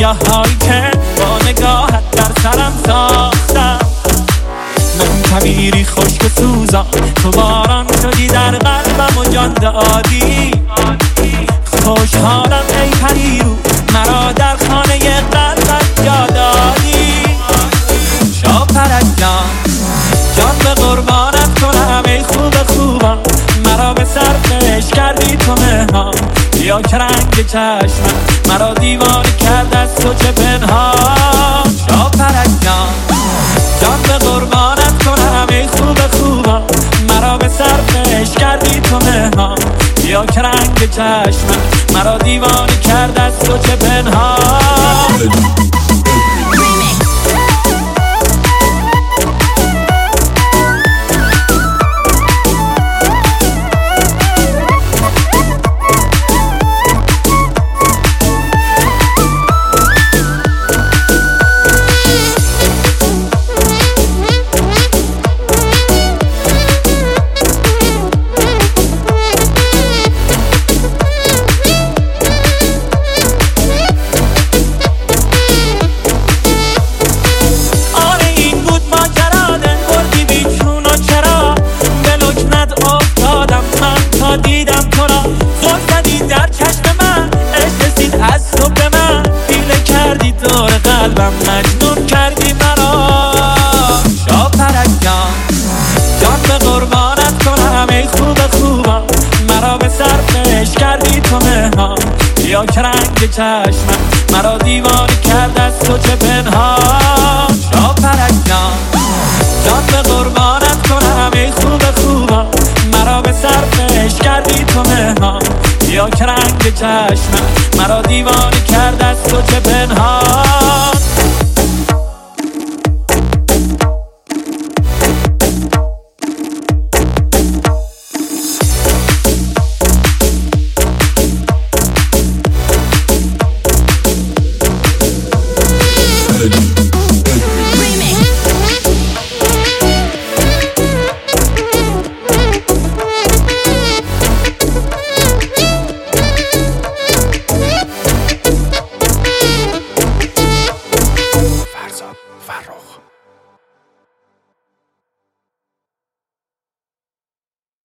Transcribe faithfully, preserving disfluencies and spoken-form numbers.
سیاه هایی که با نگاهت در سرم ساختم. من کویری خشک و سوزان، تو باران شدی در قلبم و جان دادی. خوشحالم ای پریرو، مرا در خانه قلبت جا دادی. شاپرک جان جان به قربانت کنم ای خوب خوبم، مرا به سرپش کردی تو مهمان. یا که رنگ چشمم مرا دیوانه کرد از تو چه پنهان. شاپرک جان جان به قربانت کنم ای خوب خوبم، مرا به سرپش کردی تو مهمان. یا که رنگ چشمم مرا دیوانه کرد از تو چه پنهان. دیدم تو را زل زدی در چشم من، عشق رسید از تو به من. دیله کردی دور قلبم، مجنون کردی مرا. شاپرک جان جان به قربانت کنم ای خوب خوبم، مرا به سرپش کردی تو مهمان. یا که رنگ چشمم مرا دیوانه کرد از تو چه پنهان. شاپرک جان جان به قربانت کنم ای خوب خوبم، مرا به سرپش کردی تو مهمان. یا که رنگ چشمم مرا دیوانه کرد از تو چه پنهان.